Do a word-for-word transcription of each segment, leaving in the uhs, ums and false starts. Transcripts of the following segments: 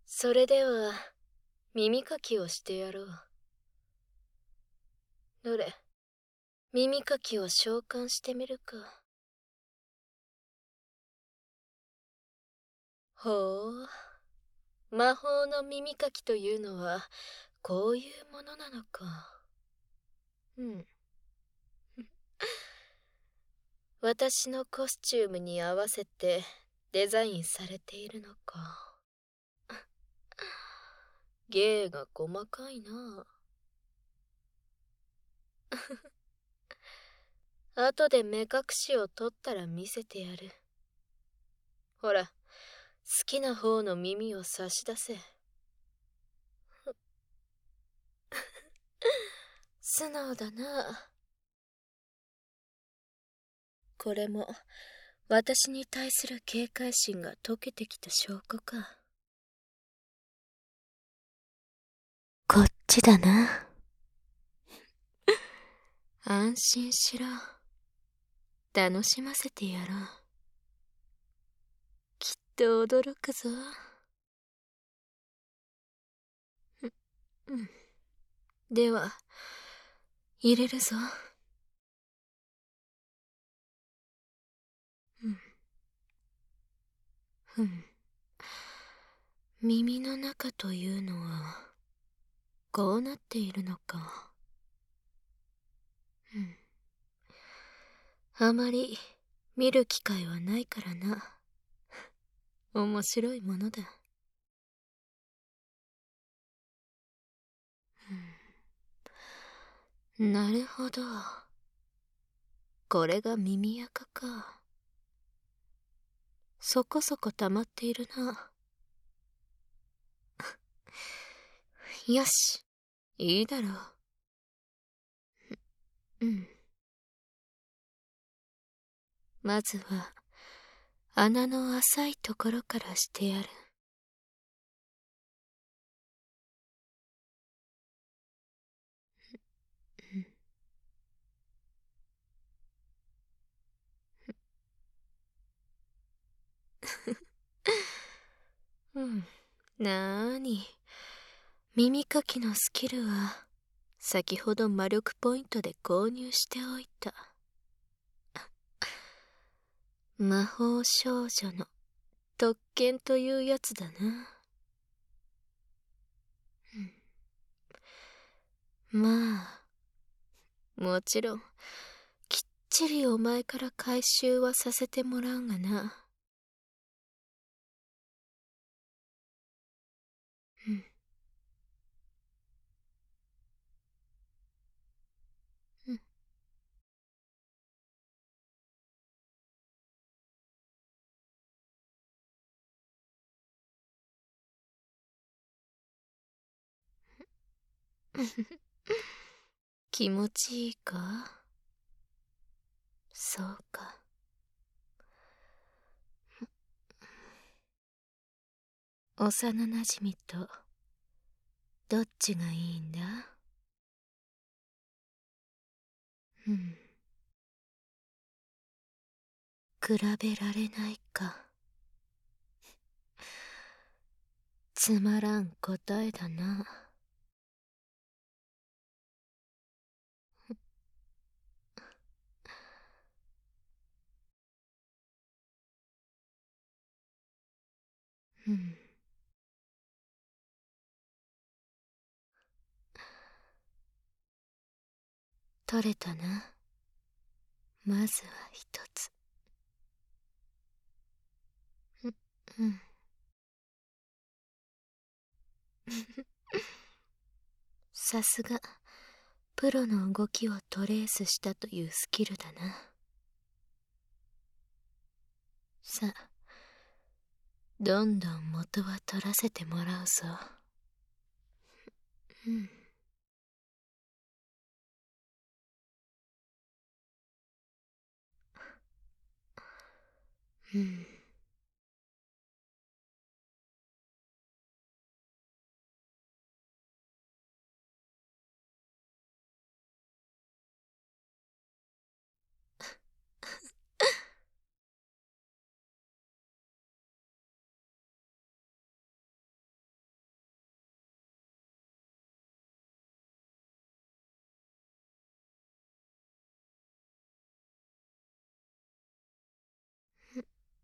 それでは耳かきをしてやろう。どれ、耳かきを召喚してみるか。ほう、魔法の耳かきというのはこういうものなのか。うん。私のコスチュームに合わせてデザインされているのか。芸が細かいな。後で目隠しを取ったら見せてやる。ほら、好きな方の耳を差し出せ。素直だな。これも私に対する警戒心が解けてきた証拠か。こっちだな。安心しろ。楽しませてやろう。きっと驚くぞ。うん。では、入れるぞ。うん。ふん。耳の中というのは、こうなっているのか。うん。あまり見る機会はないからな。面白いものだ。うん、なるほど。これが耳垢か。そこそこ溜まっているな。よし、いいだろう。うん。まずは、穴の浅いところからしてやる。うん。なーに、耳かきのスキルは、先ほど魔力ポイントで購入しておいた。魔法少女の特権というやつだな。うん、まあ、もちろん、きっちりお前から回収はさせてもらうがな。うん。うん。気持ちいいか？そうか。幼なじみとどっちがいいんだ？うん。比べられないか。つまらん答えだな。うん。取れたな。まずは一つ。う、うん。さすが、プロの動きをトレースしたというスキルだな。さあ、どんどん元は取らせてもらうぞ。うん。うん。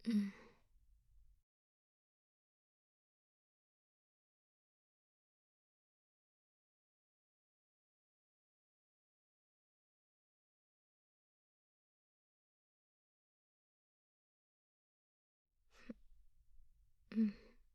うん。うん。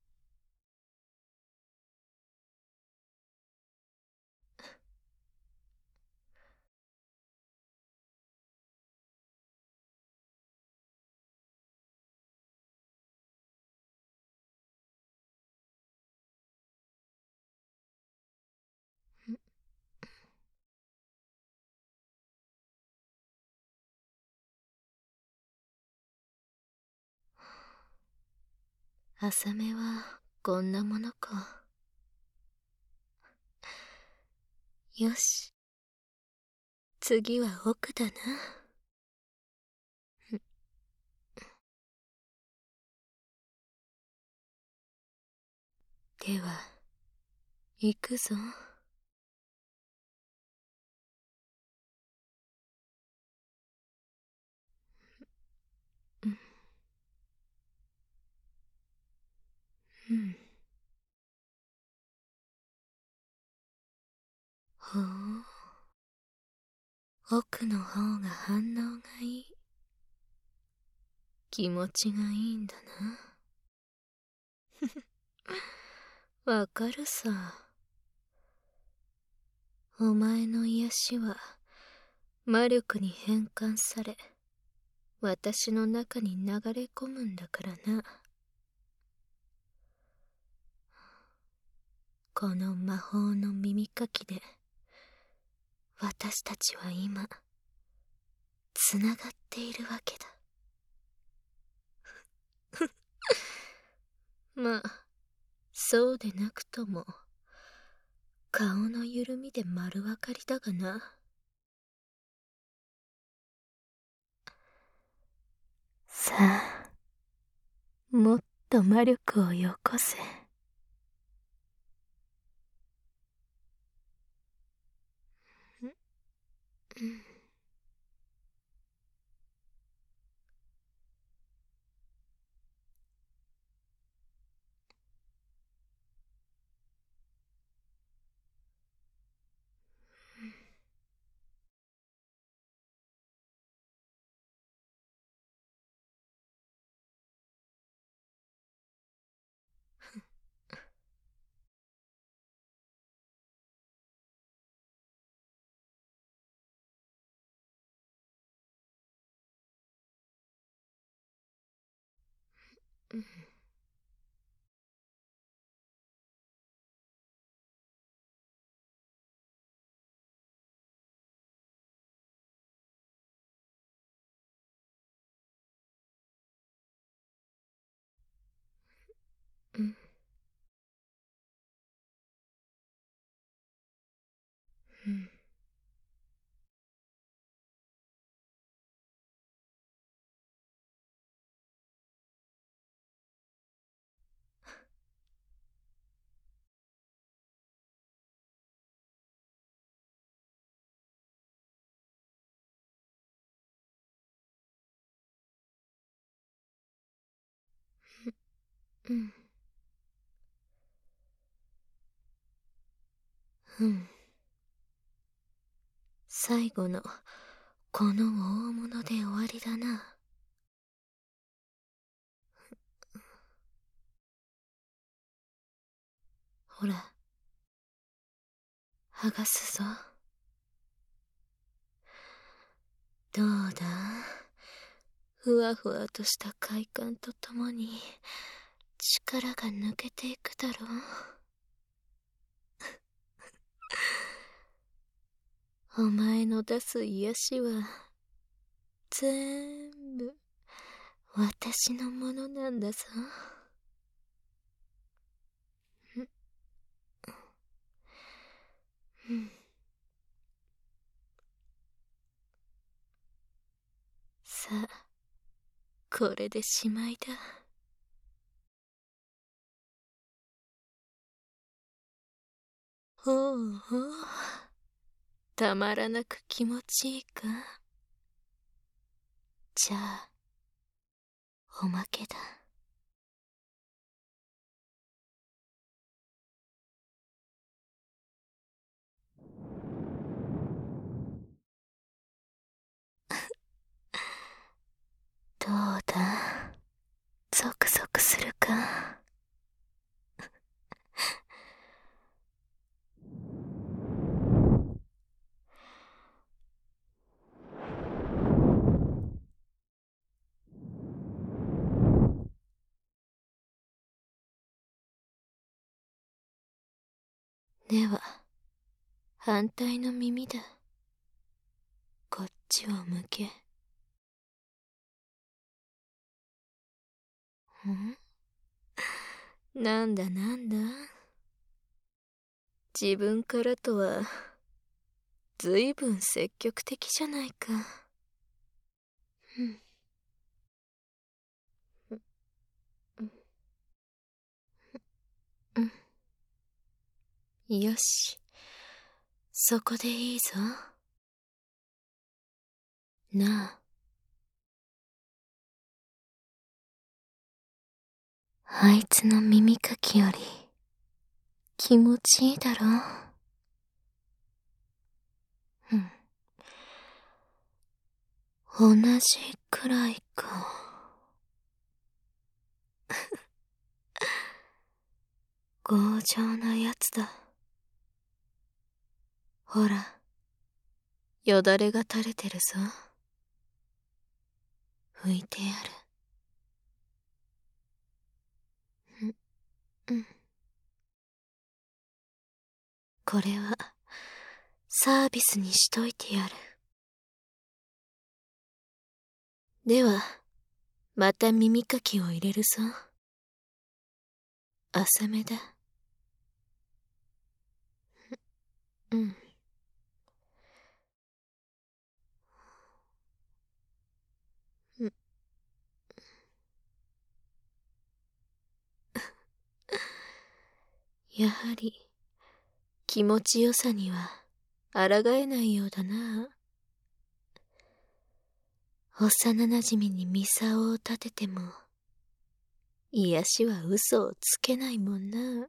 浅めはこんなものか。よし、次は奥だな。では行くぞ。うん。うん。ほう、奥の方が反応がいい。気持ちがいいんだな。わかるさ。お前の癒しは魔力に変換され、私の中に流れ込むんだからな。この魔法の耳かきで私たちは今つながっているわけだ。まあそうでなくとも顔の緩みで丸分かりだがな。さあ、もっと魔力をよこせ。うん。うん。うん。うん。うん。うん。最後のこの大物で終わりだな。ほら、剥がすぞ。どうだ、ふわふわとした快感とともに力が抜けていくだろう。お前の出す癒しは全部私のものなんだぞ。うん。さあ、これでしまいだ。ほうほう、たまらなく気持ちいいか。じゃあおまけだ。どうだ、ゾクゾクするか。では、反対の耳だ。こっちを向け。ん？なんだなんだ？自分からとは、ずいぶん積極的じゃないか。うん。うん。よし。そこでいいぞ。なあ。あいつの耳かきより、気持ちいいだろ。うん。同じくらいか。強情なやつだ。ほら、よだれが垂れてるぞ。拭いてやる。うん、うん。これは、サービスにしといてやる。では、また耳かきを入れるぞ。浅めだ。うん。うん。やはり、気持ちよさには、抗えないようだな。幼なじみにミサオを立てても、癒しは嘘をつけないもんな。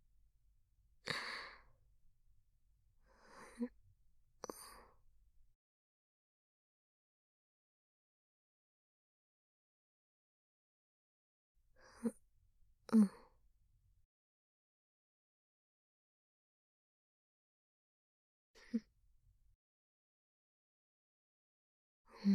うん。うん。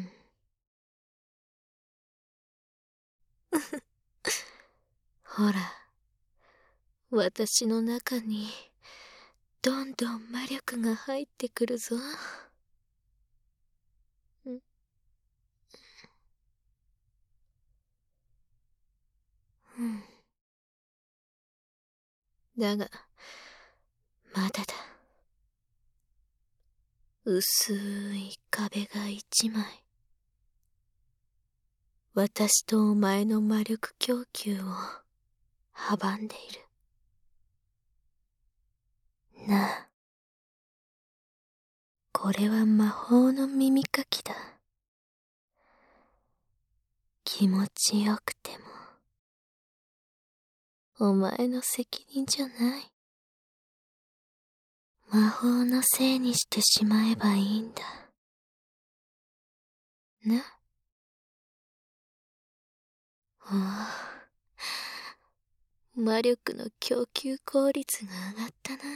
ほら、私の中に、どんどん魔力が入ってくるぞ。うん。うん。だが、まだだ。薄い壁が一枚。私とお前の魔力供給を阻んでいる。なあ。これは魔法の耳かきだ。気持ちよくても、お前の責任じゃない。魔法のせいにしてしまえばいいんだ。な。おあ。魔力の供給効率が上がったな。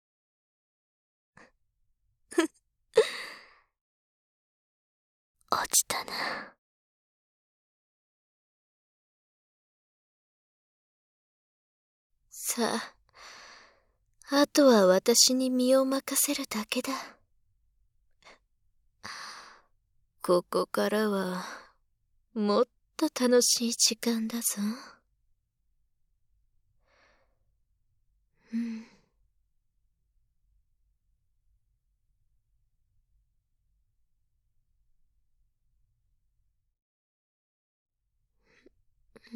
落ちたな。さあ、あとは私に身を任せるだけだ。ここからは、もっと楽しい時間だぞ。うん。うん。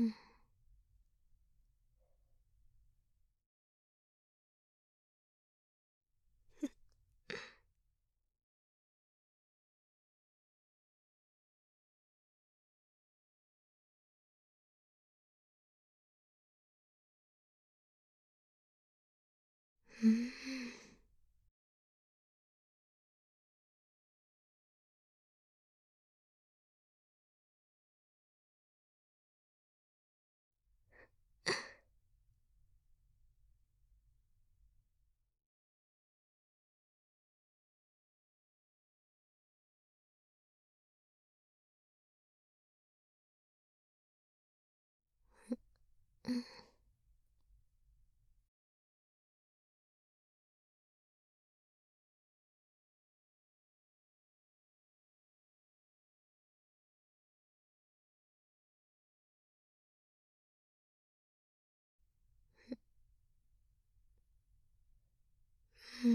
うん。うん。うん。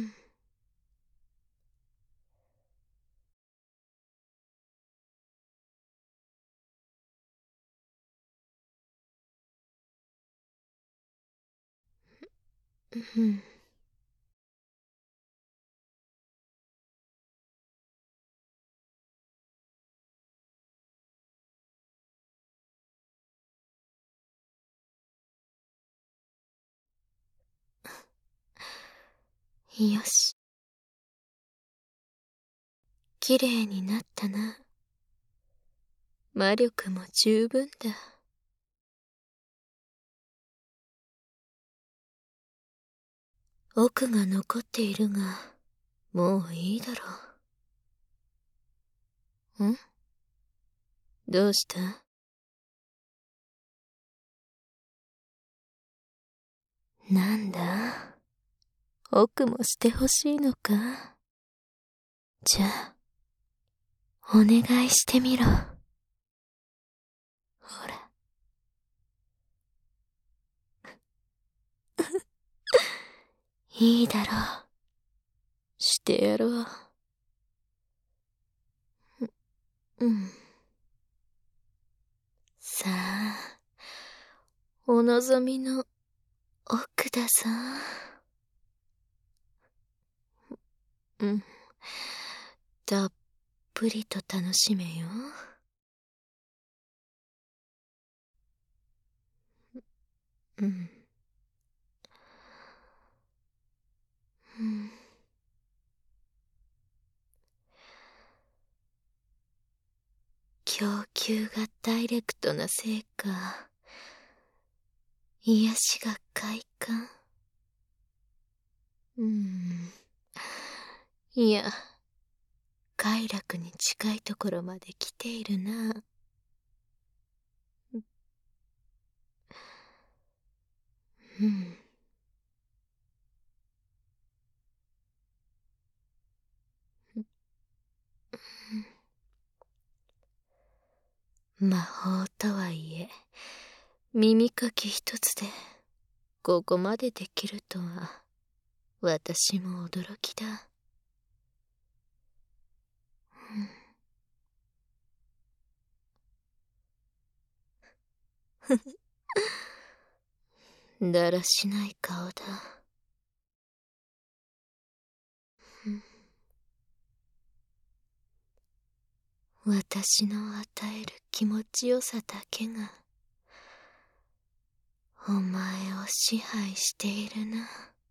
うん。よし。綺麗になったな。魔力も十分だ。奥が残っているが、もういいだろう。ん？どうした？なんだ？奥もしてほしいのか？じゃあ、お願いしてみろ。ほら。いいだろう。してやろう。うん。さあ、お望みの奥だぞ。うん。たっぷりと楽しめよ。うん。うん。供給がダイレクトなせいか、癒しが快感。うーん。いや、快楽に近いところまで来ているな。うん。魔法とはいえ、耳かき一つで、ここまでできるとは、私も驚きだ。だらしない顔だ。私の与える気持ちよさだけが、お前を支配しているな。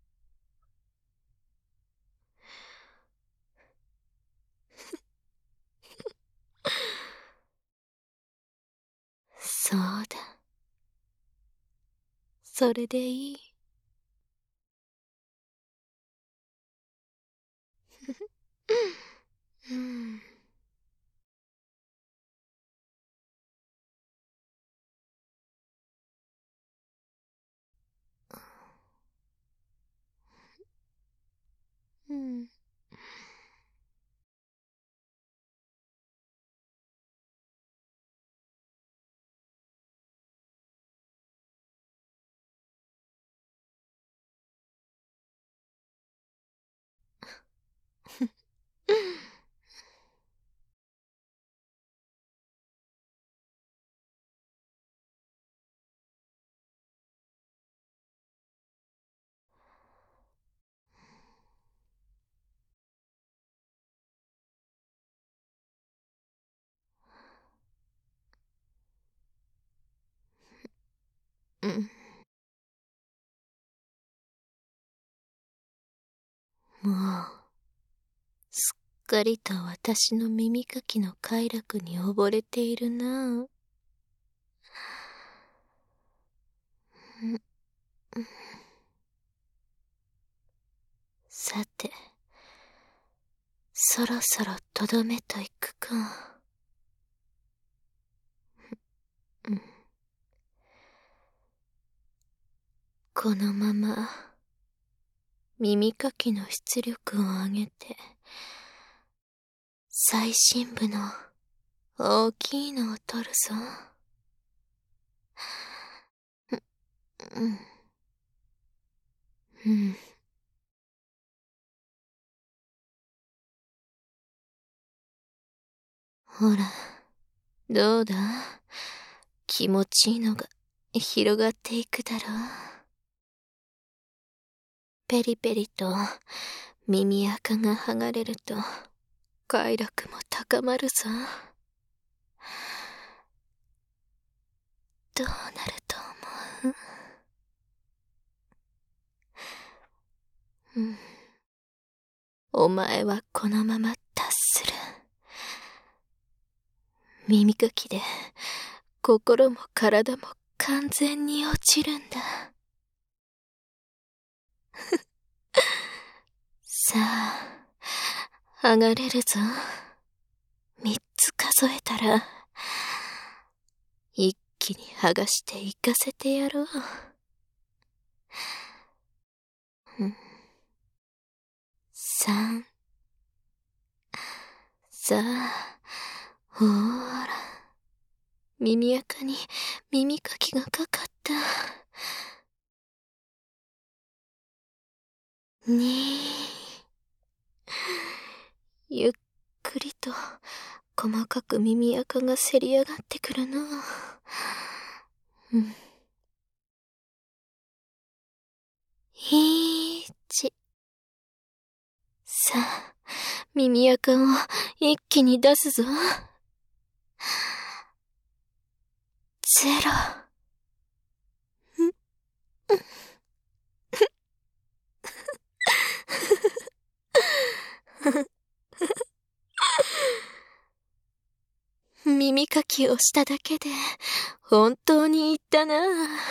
そうだ。それでいい。うん。うん。うん。 もう、すっかりと私の耳かきの快楽に溺れているな。さて、そろそろとどめといくか。うん、このまま、耳かきの出力を上げて、最深部の大きいのを取るぞ。うん。うん。ほら、どうだ？気持ちいいのが広がっていくだろう。ペリペリと耳垢が剥がれると快楽も高まるぞ。どうなると思う？うん。お前はこのまま達する。耳かきで心も体も完全に落ちるんだ。さあ、剥がれるぞ。三つ数えたら、一気に剥がしていかせてやろう。うん、三。さあ、ほーら。耳垢に耳かきがかかった。に。ゆっくりと細かく耳垢がせり上がってくるな。うん。いち。さあ、耳垢を一気に出すぞ。ゼロ。耳かきをしただけで本当に言ったな。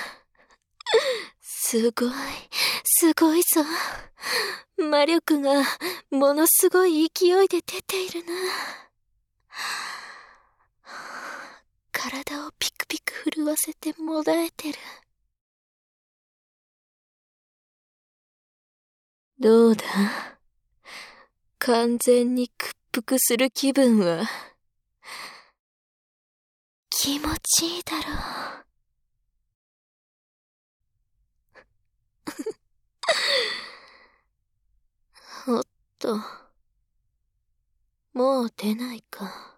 すごい、すごいぞ。魔力がものすごい勢いで出ているな。体をピクピク震わせてもだえてる。どうだ？完全に屈服する気分は。気持ちいいだろう。おっと。もう出ないか。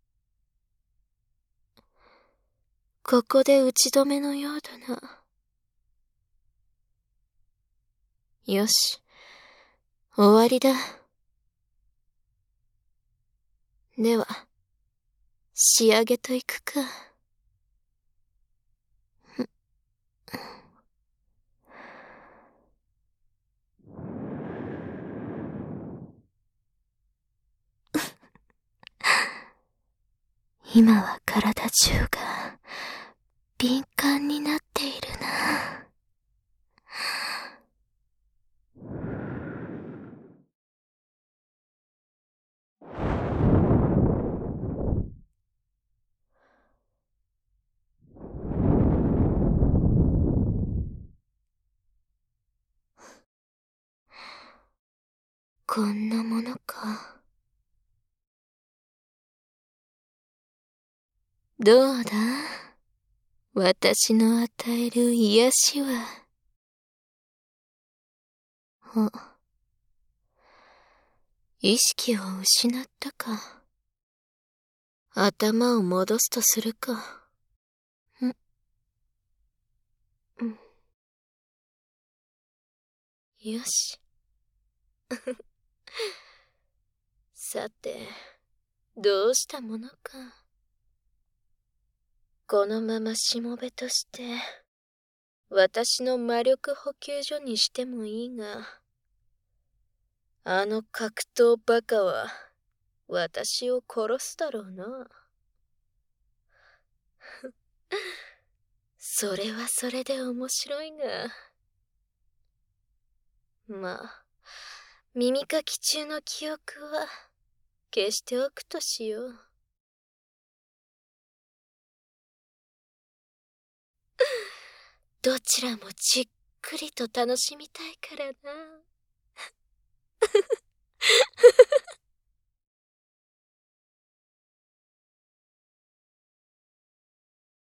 ここで打ち止めのようだな。よし。終わりだ。では、仕上げといくか。今は体中が敏感になっているな。こんなものか。どうだ？私の与える癒しは。お、意識を失ったか。頭を戻すとするか。ん、うん。よし。さて、どうしたものか。このまましもべとして、私の魔力補給所にしてもいいが、 あの格闘バカは私を殺すだろうな。それはそれで面白いが。まあ、耳かき中の記憶は消しておくとしよう。どちらもじっくりと楽しみたいからな。